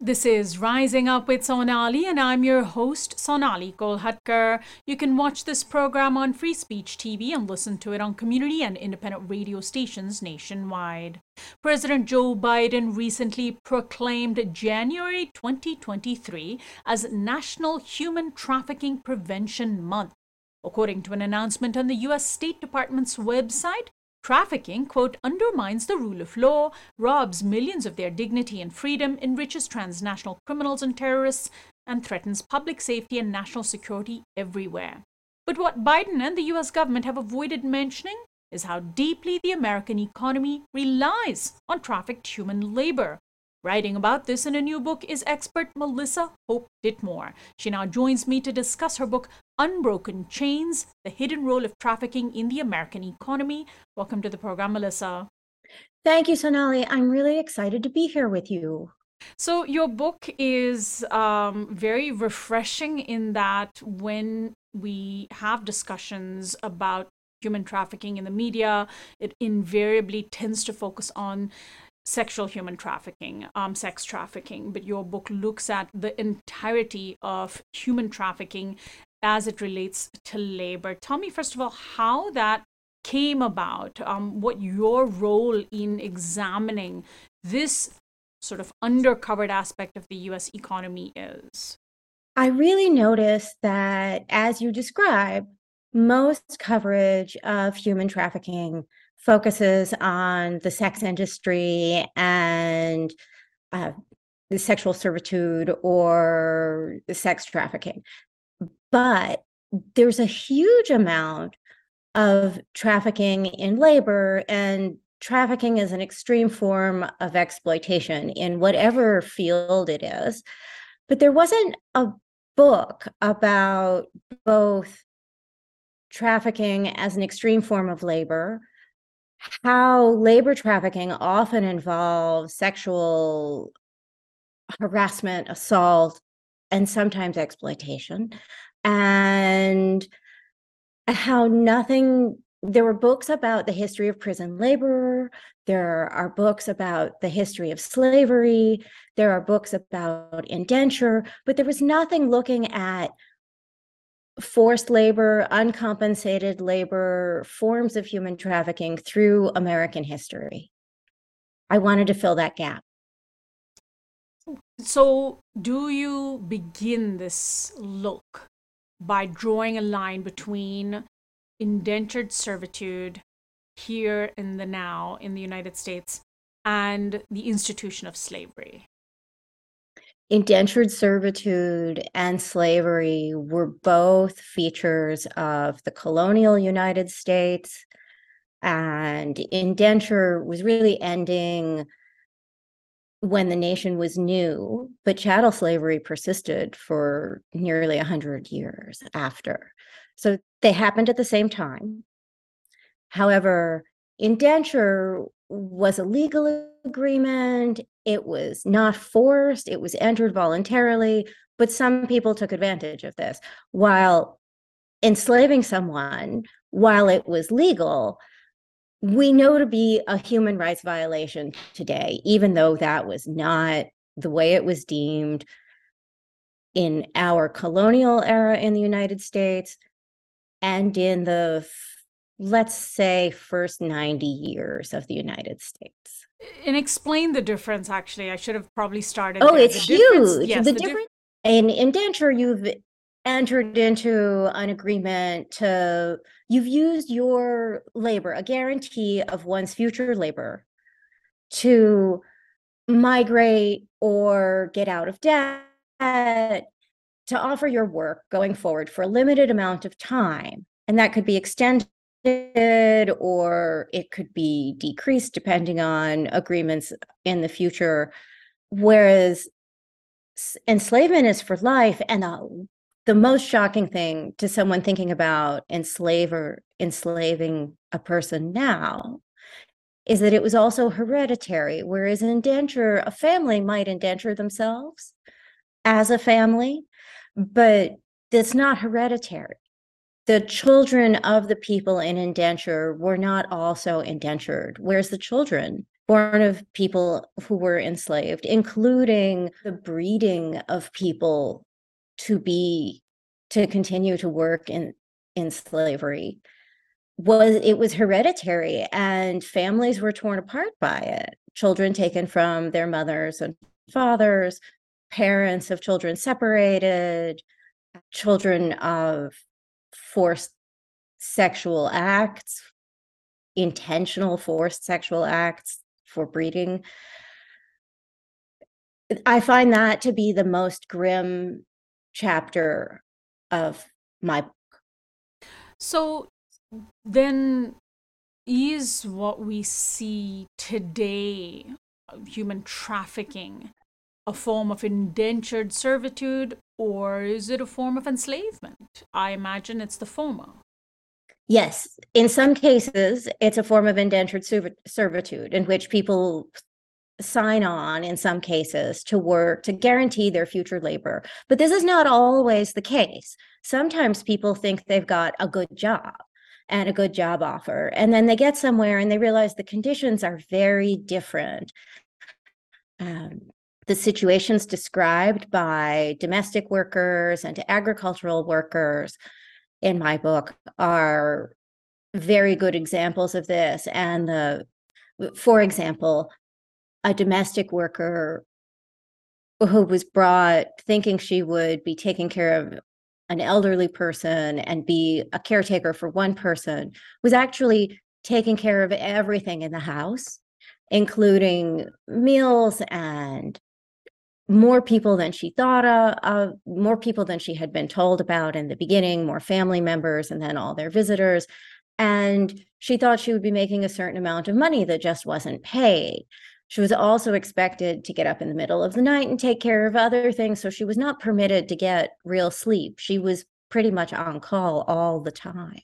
This is Rising Up with Sonali, and I'm your host, Sonali Kolhatkar. You can watch this program on Free Speech TV and listen to it on community and independent radio stations nationwide. President Joe Biden recently proclaimed January 2023 as National Human Trafficking Prevention Month. According to an announcement on the U.S. State Department's website, trafficking, quote, undermines the rule of law, robs millions of their dignity and freedom, enriches transnational criminals and terrorists, and threatens public safety and national security everywhere. But what Biden and the U.S. government have avoided mentioning is how deeply the American economy relies on trafficked human labor. Writing about this in a new book is expert Melissa Hope Dittmore. She now joins me to discuss her book, Unbroken Chains, The Hidden Role of Trafficking in the American Economy. Welcome to the program, Melissa. Thank you, Sonali. I'm really excited to be here with you. So your book is very refreshing in that when we have discussions about human trafficking in the media, it invariably tends to focus on sexual human trafficking, sex trafficking, but your book looks at the entirety of human trafficking as it relates to labor. Tell me, first of all, how that came about, what your role in examining this sort of undercovered aspect of the US economy is. I really noticed that, as you describe, most coverage of human trafficking focuses on the sex industry and the sexual servitude or the sex trafficking. But there's a huge amount of trafficking in labor, and trafficking is an extreme form of exploitation in whatever field it is. But there wasn't a book about both trafficking as an extreme form of labor, how labor trafficking often involves sexual harassment, assault, and sometimes exploitation, and how there were books about the history of prison labor, there are books about the history of slavery, there are books about indenture, but there was nothing looking at forced labor, uncompensated labor, forms of human trafficking through American history. I wanted to fill that gap. So, do you begin this look by drawing a line between indentured servitude here in the now in the United States and the institution of slavery? Indentured servitude and slavery were both features of the colonial United States, and indenture was really ending when the nation was new, but chattel slavery persisted for nearly 100 years after. So they happened at the same time. However, indenture was a legal agreement. It was not forced. It was entered voluntarily, but some people took advantage of this. While enslaving someone, while it was legal, we know to be a human rights violation today, even though that was not the way it was deemed in our colonial era in the United States and in the, let's say, first 90 years of the United States. And explain the difference, actually. I should have probably started Oh, there. it's huge. Yes, the difference in indenture, you've entered into an agreement you've used your labor, a guarantee of one's future labor, to migrate or get out of debt, to offer your work going forward for a limited amount of time. And that could be extended or it could be decreased depending on agreements in the future. Whereas enslavement is for life. And the most shocking thing to someone thinking about enslaving a person now is that it was also hereditary, whereas indenture, a family might indenture themselves as a family, but it's not hereditary. The children of the people in indenture were not also indentured, whereas the children born of people who were enslaved, including the breeding of people to continue to work in slavery. It was hereditary, and families were torn apart by it. Children taken from their mothers and fathers, parents of children separated, children of forced sexual acts, intentional forced sexual acts for breeding. I find that to be the most grim chapter of my book. So then, is what we see today, human trafficking, a form of indentured servitude, or is it a form of enslavement? I imagine it's the former. Yes, in some cases, it's a form of indentured servitude in which people sign on, in some cases, to work to guarantee their future labor. But this is not always the case. Sometimes people think they've got a good job and a good job offer, and then they get somewhere and they realize the conditions are very different. The situations described by domestic workers and agricultural workers in my book are very good examples of this. And for example, a domestic worker who was brought thinking she would be taking care of an elderly person and be a caretaker for one person was actually taking care of everything in the house, including meals and more people than she thought of, more people than she had been told about in the beginning, more family members, and then all their visitors. And she thought she would be making a certain amount of money that just wasn't paid. She was also expected to get up in the middle of the night and take care of other things. So she was not permitted to get real sleep. She was pretty much on call all the time.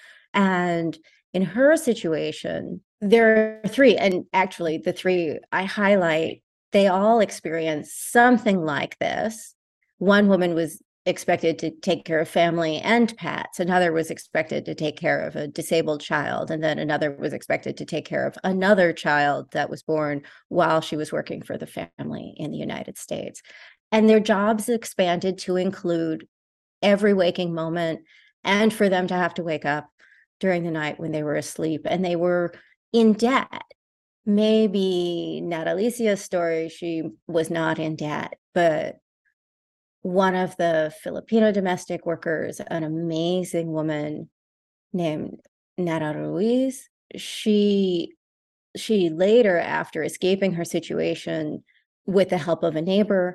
And in her situation, there are three, and actually the three I highlight, they all experienced something like this. One woman was expected to take care of family and pets. Another was expected to take care of a disabled child. And then another was expected to take care of another child that was born while she was working for the family in the United States. And their jobs expanded to include every waking moment, and for them to have to wake up during the night when they were asleep. And they were in debt. Maybe not Alicia's story, she was not in debt, but one of the Filipino domestic workers, an amazing woman named Nara Ruiz, she later, after escaping her situation with the help of a neighbor,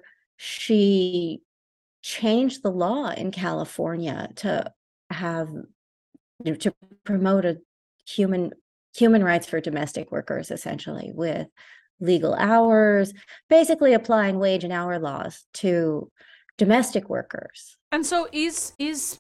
she changed the law in California to have to promote a human rights for domestic workers, essentially, with legal hours, basically applying wage and hour laws to domestic workers. And so is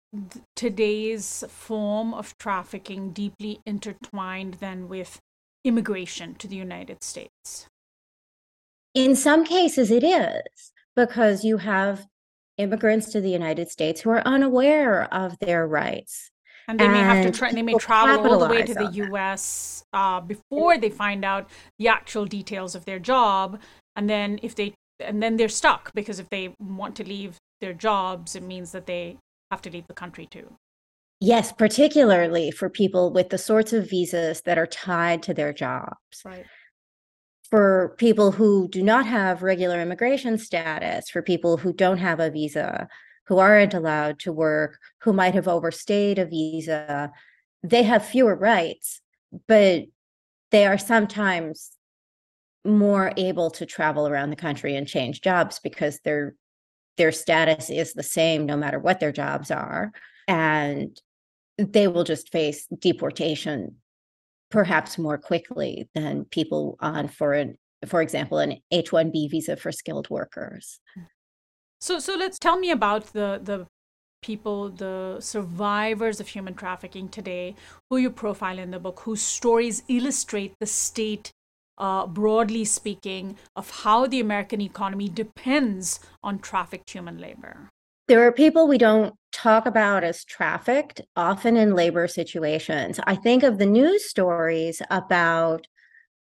today's form of trafficking deeply intertwined then with immigration to the United States? In some cases it is, because you have immigrants to the United States who are unaware of their rights. And they may have to they may travel all the way to the US before they find out the actual details of their job, and then they're stuck, because if they want to leave their jobs, it means that they have to leave the country too. Yes, particularly for people with the sorts of visas that are tied to their jobs. Right. For people who do not have regular immigration status, for people who don't have a visa, who aren't allowed to work, who might have overstayed a visa, they have fewer rights, but they are sometimes more able to travel around the country and change jobs because their status is the same no matter what their jobs are. And they will just face deportation perhaps more quickly than people on, for example, an H-1B visa for skilled workers. So let's tell me about the people, the survivors of human trafficking today, who you profile in the book, whose stories illustrate the state, broadly speaking, of how the American economy depends on trafficked human labor. There are people we don't talk about as trafficked, often in labor situations. I think of the news stories about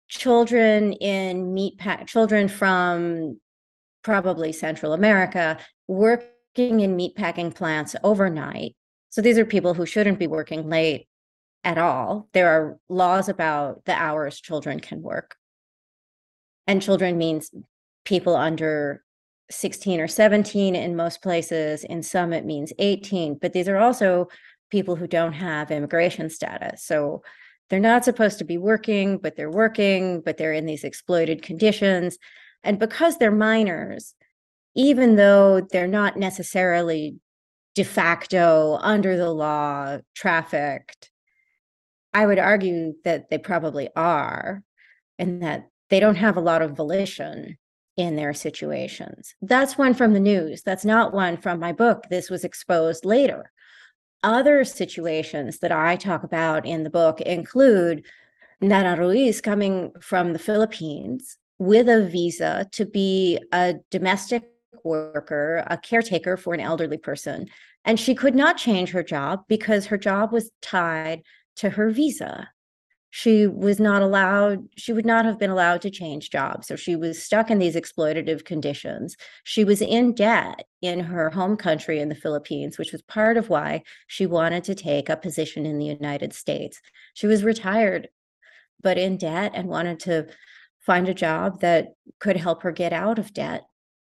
children from probably Central America working in meatpacking plants overnight. So these are people who shouldn't be working late at all. There are laws about the hours children can work. And children means people under 16 or 17 in most places. In some, it means 18. But these are also people who don't have immigration status. So they're not supposed to be working, but they're in these exploited conditions. And because they're minors, even though they're not necessarily de facto under the law trafficked, I would argue that they probably are, and that they don't have a lot of volition in their situations. That's one from the news. That's not one from my book. This was exposed later. Other situations that I talk about in the book include Nana Ruiz coming from the Philippines with a visa to be a domestic worker, a caretaker for an elderly person. And she could not change her job because her job was tied to her visa. She would not have been allowed to change jobs. So she was stuck in these exploitative conditions. She was in debt in her home country in the Philippines, which was part of why she wanted to take a position in the United States. She was retired, but in debt, and wanted to find a job that could help her get out of debt.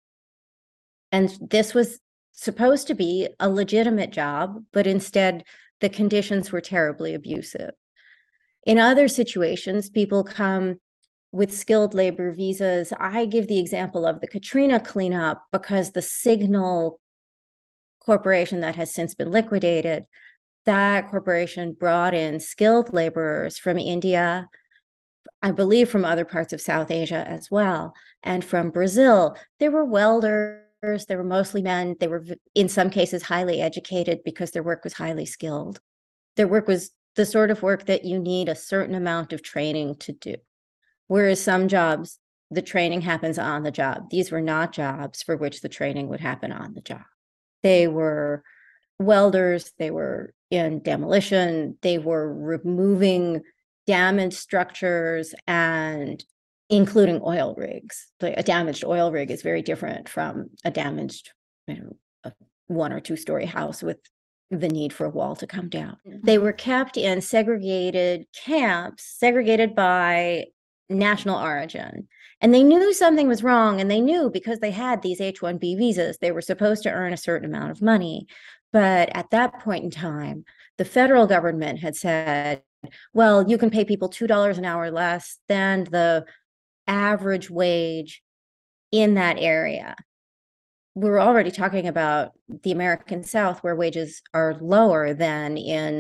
And this was supposed to be a legitimate job, but instead the conditions were terribly abusive. In other situations, people come with skilled labor visas. I give the example of the Katrina cleanup because the Signal corporation that has since been liquidated, that corporation brought in skilled laborers from India, I believe from other parts of South Asia as well, and from Brazil. They were welders, they were mostly men. They were, in some cases, highly educated because their work was highly skilled. Their work was the sort of work that you need a certain amount of training to do. Whereas some jobs, the training happens on the job. These were not jobs for which the training would happen on the job. They were welders, they were in demolition, they were removing damaged structures, and including oil rigs. A damaged oil rig is very different from a damaged, a 1 or 2 story house with the need for a wall to come down. They were kept in segregated camps, segregated by national origin. And they knew something was wrong, and they knew because they had these H-1B visas, they were supposed to earn a certain amount of money. But at that point in time, the federal government had said, well, you can pay people $2 an hour less than the average wage in that area. We're already talking about the American South, where wages are lower than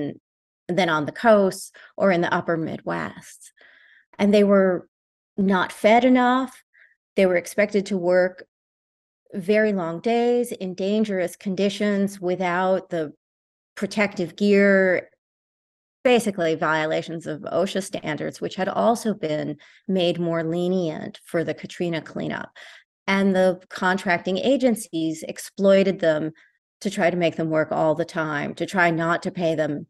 on the coast or in the upper Midwest. And they were not fed enough. They were expected to work very long days in dangerous conditions without the protective gear, basically violations of OSHA standards, which had also been made more lenient for the Katrina cleanup. And the contracting agencies exploited them to try to make them work all the time, to try to pay them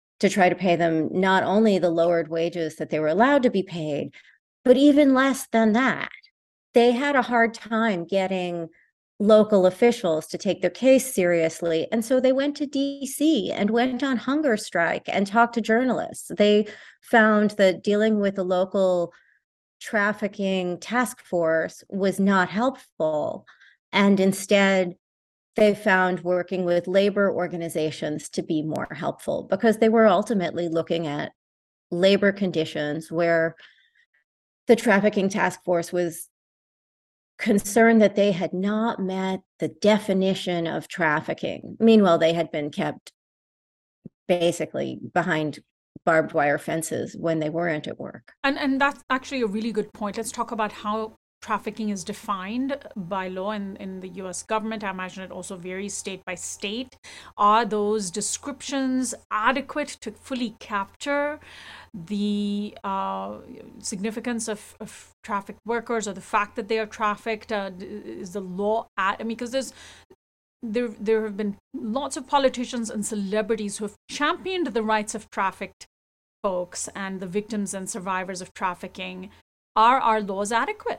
not only the lowered wages that they were allowed to be paid, but even less than that. They had a hard time getting local officials to take their case seriously. And so they went to DC and went on hunger strike and talked to journalists. They found that dealing with the local trafficking task force was not helpful. And instead, they found working with labor organizations to be more helpful, because they were ultimately looking at labor conditions where the trafficking task force was concerned that they had not met the definition of trafficking. Meanwhile, they had been kept basically behind barbed wire fences when they weren't at work. And that's actually a really good point. Let's talk about how trafficking is defined by law in the US government. I imagine it also varies state by state. Are those descriptions adequate to fully capture the significance of trafficked workers, or the fact that they are trafficked? Is the law because there have been lots of politicians and celebrities who have championed the rights of trafficked folks and the victims and survivors of trafficking Are our laws adequate?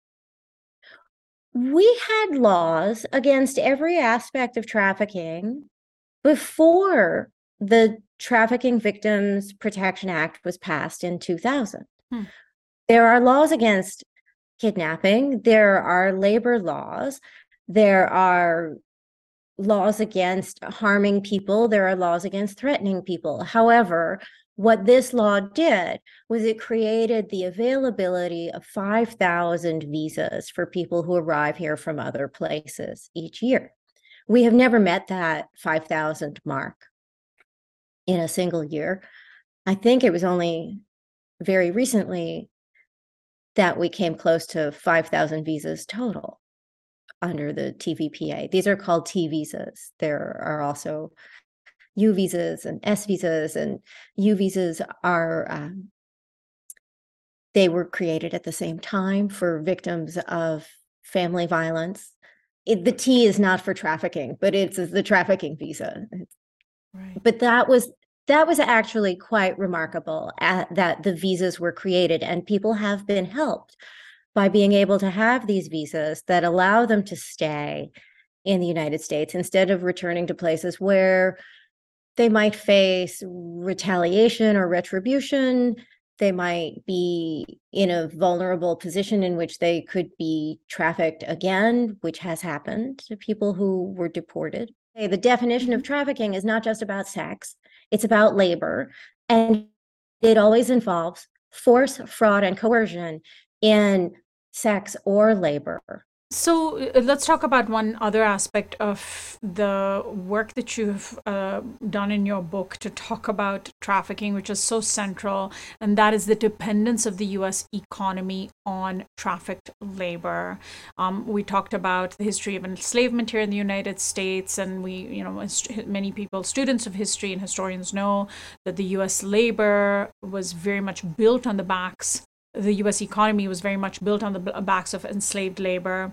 We had laws against every aspect of trafficking before the Trafficking Victims Protection Act was passed in 2000. There are laws against kidnapping, there are labor laws, there are laws against harming people, there are laws against threatening people. However, what this law did was it created the availability of 5,000 visas for people who arrive here from other places each year. We have never met that 5,000 mark in a single year. I think it was only very recently that we came close to 5,000 visas total under the TVPA. These are called T visas. There are also U visas and S visas, and U visas are, they were created at the same time for victims of family violence. The T is not for trafficking, but it's the trafficking visa. Right. But that was actually quite remarkable that the visas were created, and people have been helped by being able to have these visas that allow them to stay in the United States instead of returning to places where they might face retaliation or retribution. They might be in a vulnerable position in which they could be trafficked again, which has happened to people who were deported. The definition of trafficking is not just about sex, it's about labor, and it always involves force, fraud, and coercion in sex or labor. So let's talk about one other aspect of the work that you've done in your book to talk about trafficking, which is so central, and that is the dependence of the U.S. economy on trafficked labor. We talked about the history of enslavement here in the United States, and many people, students of history and historians, know that the U.S. labor was very much built on the backs. The U.S. economy was very much built on the backs of enslaved labor.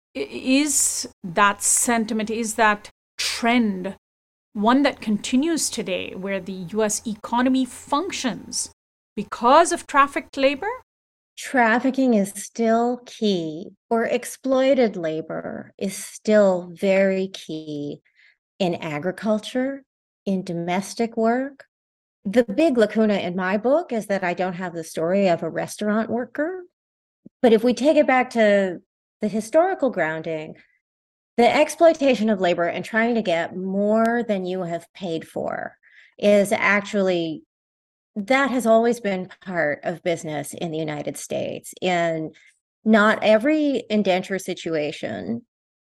Is that sentiment, is that trend one that continues today, where the U.S. economy functions because of trafficked labor? Trafficking is still key, or exploited labor is still very key in agriculture, in domestic work. The big lacuna in my book is that I don't have the story of a restaurant worker. But if we take it back to the historical grounding, the exploitation of labor and trying to get more than you have paid for is actually, that has always been part of business in the United States. In not every indenture situation,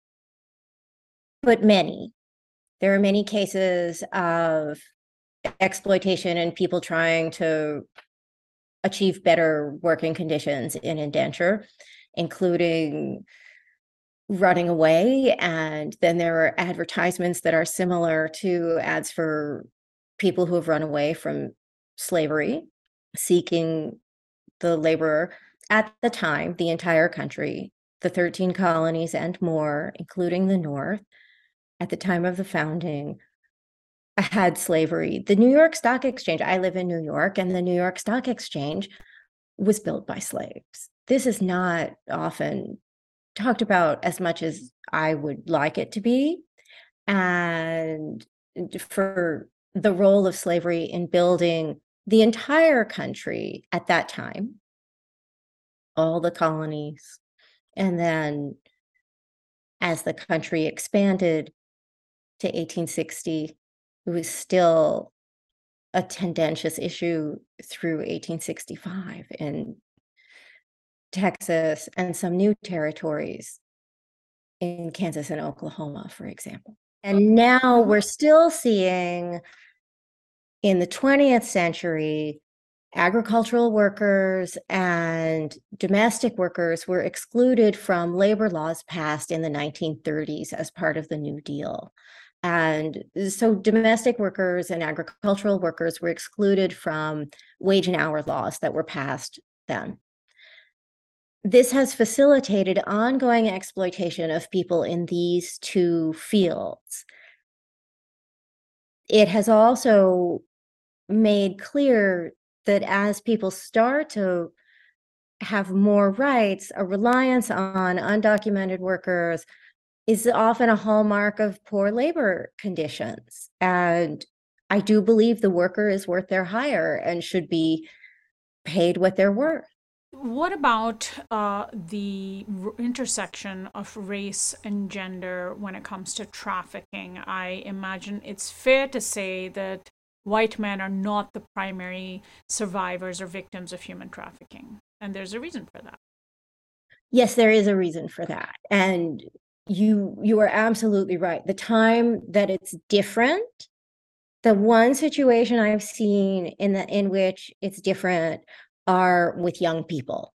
but many. There are many cases of exploitation and people trying to achieve better working conditions in indenture, including running away. And then there are advertisements that are similar to ads for people who have run away from slavery, seeking the laborer. At the time, the entire country, the 13 colonies and more, including the North, at the time of the founding, had slavery. The New York Stock Exchange, I live in New York, and the New York Stock Exchange was built by slaves. This is not often talked about as much as I would like it to be. And for the role of slavery in building the entire country at that time, all the colonies, and then as the country expanded to 1860, it was still a tendentious issue through 1865 in Texas and some new territories in Kansas and Oklahoma, for example. And now we're still seeing in the 20th century, agricultural workers and domestic workers were excluded from labor laws passed in the 1930s as part of the New Deal. And so domestic workers and agricultural workers were excluded from wage and hour laws that were passed then. This has facilitated ongoing exploitation of people in these two fields. It has also made clear that as people start to have more rights, a reliance on undocumented workers is often a hallmark of poor labor conditions. And I do believe the worker is worth their hire and should be paid what they're worth. What about the intersection of race and gender when it comes to trafficking? I imagine it's fair to say that white men are not the primary survivors or victims of human trafficking. And there's a reason for that. Yes, there is a reason for that. And you are absolutely right. The time that it's different, the one situation I've seen in which it's different are with young people,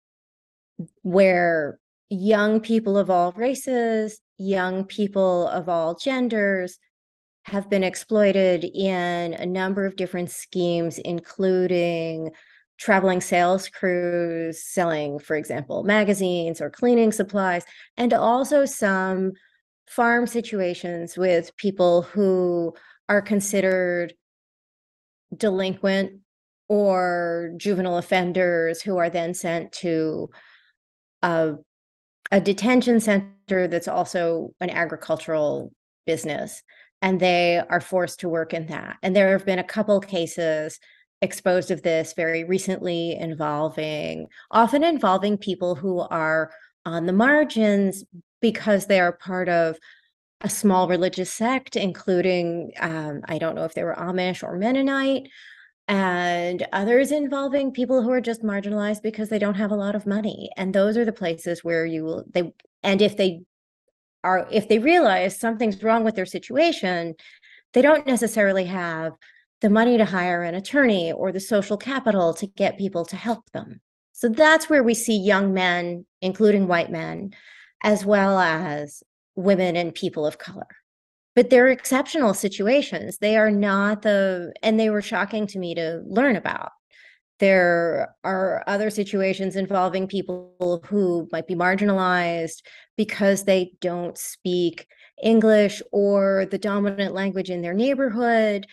where young people of all races, young people of all genders have been exploited in a number of different schemes, including traveling sales crews selling, for example, magazines or cleaning supplies, and also some farm situations with people who are considered delinquent or juvenile offenders who are then sent to a, a detention center that's also an agricultural business, and they are forced to work in that. And there have been a couple cases exposed of this very recently often involving people who are on the margins because they are part of a small religious sect, including, I don't know if they were Amish or Mennonite, and others involving people who are just marginalized because they don't have a lot of money. And those are the places where and if they realize something's wrong with their situation, they don't necessarily have the money to hire an attorney or the social capital to get people to help them. So that's where we see young men, including white men, as well as women and people of color. But they're exceptional situations. They are not and they were shocking to me to learn about. There are other situations involving people who might be marginalized because they don't speak English or the dominant language in their neighborhood,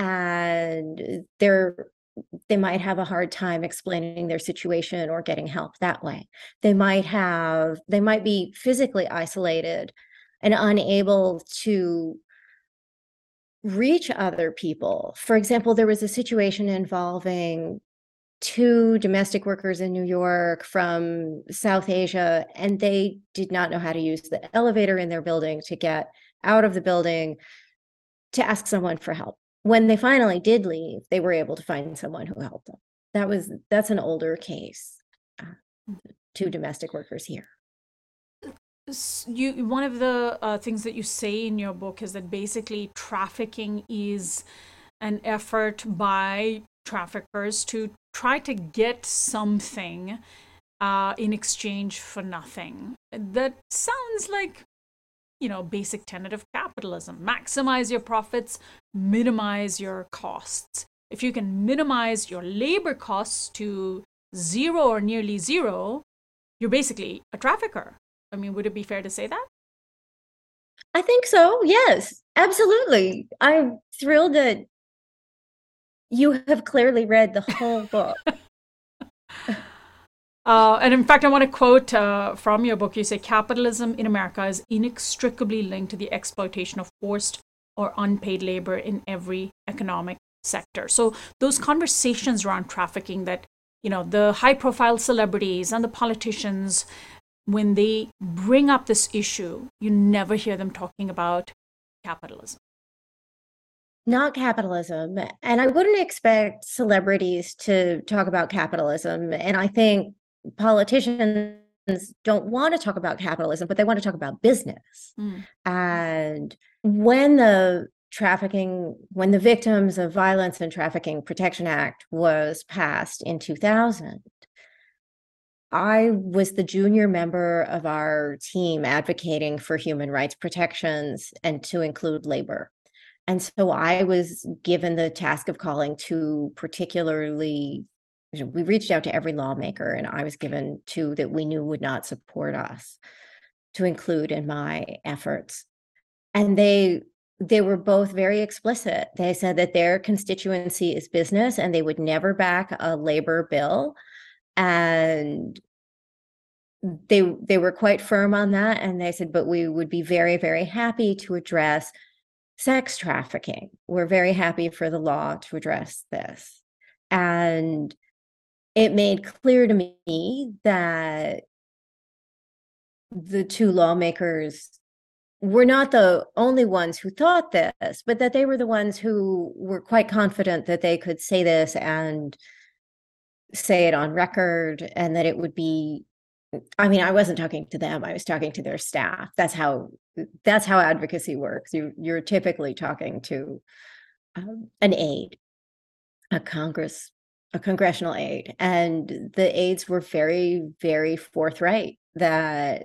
and they might have a hard time explaining their situation or getting help that way. They might be physically isolated and unable to reach other people. For example, there was a situation involving two domestic workers in New York from South Asia, and they did not know how to use the elevator in their building to get out of the building to ask someone for help. When they finally did leave, they were able to find someone who helped them. That's an older case. Two domestic workers here. One of the things that you say in your book is that basically trafficking is an effort by traffickers to try to get something in exchange for nothing. That sounds like, basic tenet of capitalism. Maximize your profits, minimize your costs. If you can minimize your labor costs to zero or nearly zero, you're basically a trafficker. I mean, would it be fair to say that? I think so. Yes, absolutely. I'm thrilled that you have clearly read the whole book. And in fact, I want to quote from your book. You say, capitalism in America is inextricably linked to the exploitation of forced or unpaid labor in every economic sector. So those conversations around trafficking that, the high profile celebrities and the politicians, when they bring up this issue, you never hear them talking about capitalism. Not capitalism. And I wouldn't expect celebrities to talk about capitalism. And I think politicians don't want to talk about capitalism, but they want to talk about business. And when the Victims of Violence and Trafficking Protection Act was passed in 2000, I was the junior member of our team advocating for human rights protections and to include labor. And so I was given the task of calling to we reached out to every lawmaker, and I was given two that we knew would not support us to include in my efforts. And they were both very explicit. They said that their constituency is business and they would never back a labor bill And they were quite firm on that, and they said, but we would be very, very happy to address sex trafficking. We're very happy for the law to address this. And it made clear to me that the two lawmakers were not the only ones who thought this, but that they were the ones who were quite confident that they could say this and say it on record, and that it would be, I mean, I wasn't talking to them, I was talking to their staff. That's how advocacy works. You're typically talking to an aide, a congressional aide, and the aides were very, very forthright that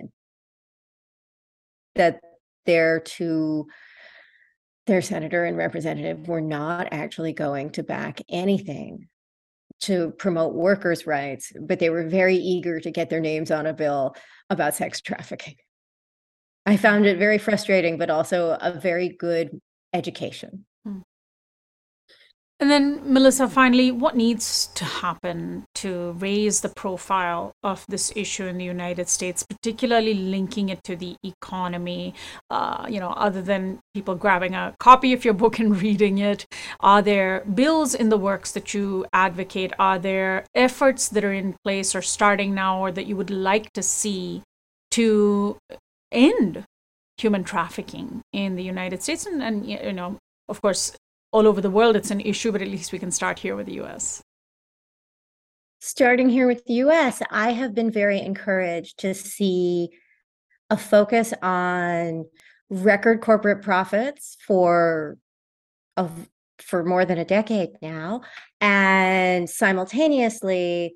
their senator and representative were not actually going to back anything to promote workers' rights, but they were very eager to get their names on a bill about sex trafficking. I found it very frustrating, but also a very good education. And then, Melissa, finally, what needs to happen to raise the profile of this issue in the United States, particularly linking it to the economy? Other than people grabbing a copy of your book and reading it, are there bills in the works that you advocate? Are there efforts that are in place or starting now, or that you would like to see to end human trafficking in the United States? And of course, all over the world, it's an issue, but at least we can start here with the US. Starting here with the US, I have been very encouraged to see a focus on record corporate profits for more than a decade now, and simultaneously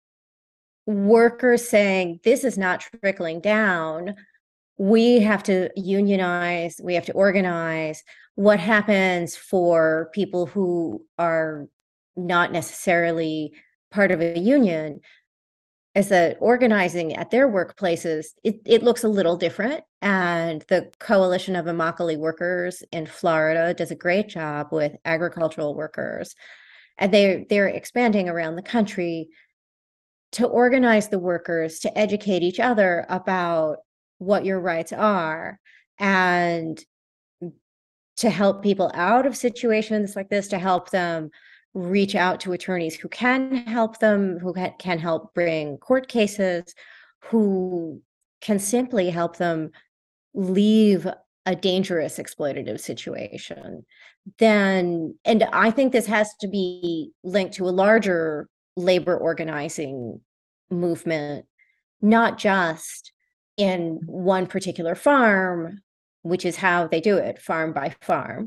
workers saying, this is not trickling down. We have to unionize, we have to organize. What happens for people who are not necessarily part of a union is that organizing at their workplaces, it looks a little different. And the Coalition of Immokalee Workers in Florida does a great job with agricultural workers. And they're expanding around the country to organize the workers, to educate each other about what your rights are, and to help people out of situations like this, to help them reach out to attorneys who can help them, who can help bring court cases, who can simply help them leave a dangerous exploitative situation. And I think this has to be linked to a larger labor organizing movement, not just in one particular farm, which is how they do it, farm by farm,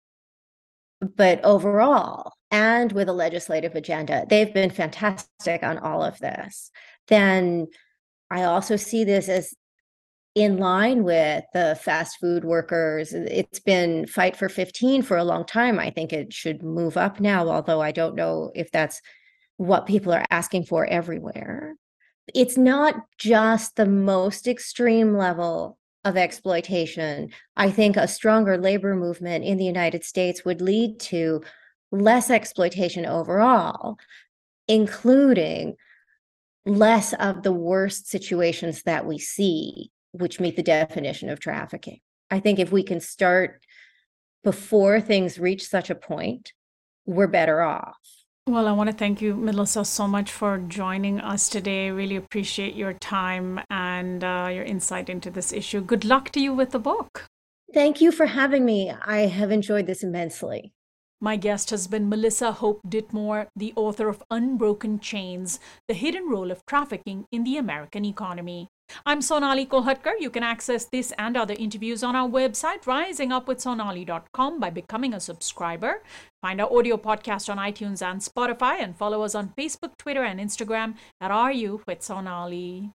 but overall, and with a legislative agenda. They've been fantastic on all of this. Then I also see this as in line with the fast food workers. It's been Fight for 15 for a long time. I think it should move up now, although I don't know if that's what people are asking for everywhere. It's not just the most extreme level of exploitation. I think a stronger labor movement in the United States would lead to less exploitation overall, including less of the worst situations that we see, which meet the definition of trafficking. I think if we can start before things reach such a point, we're better off. Well, I want to thank you, Melissa, so much for joining us today. Really appreciate your time and your insight into this issue. Good luck to you with the book. Thank you for having me. I have enjoyed this immensely. My guest has been Melissa Hope Dittmore, the author of Unbroken Chains, The Hidden Role of Trafficking in the American Economy. I'm Sonali Kolhatkar. You can access this and other interviews on our website, risingupwithsonali.com, by becoming a subscriber. Find our audio podcast on iTunes and Spotify, and follow us on Facebook, Twitter, and Instagram at RU with Sonali.